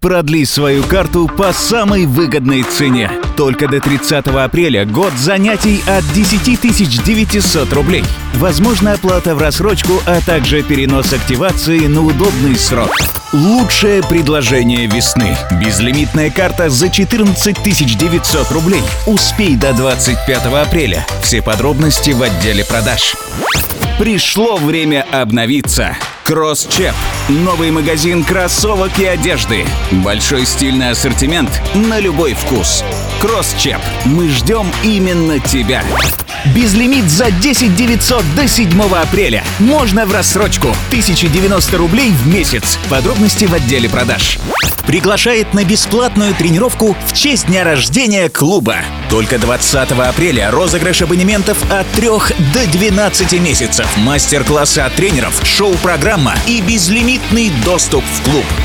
Продли свою карту по самой выгодной цене. Только до 30 апреля год занятий от 10 900 рублей. Возможна оплата в рассрочку, а также перенос активации на удобный срок. Лучшее предложение весны. Безлимитная карта за 14 900 рублей. Успей до 25 апреля. Все подробности в отделе продаж. Пришло время обновиться. Кросс-Чеп. Новый магазин кроссовок и одежды. Большой стильный ассортимент на любой вкус. Кросс-Чеп. Мы ждем именно тебя. Безлимит за 10 900 до 7 апреля. Можно в рассрочку. 1090 рублей в месяц. Подробности в отделе продаж. Приглашает на бесплатную тренировку в честь дня рождения клуба. Только 20 апреля розыгрыш абонементов от 3 до 12 месяцев. Мастер-классы от тренеров, шоу-программа и безлимитный доступ в клуб.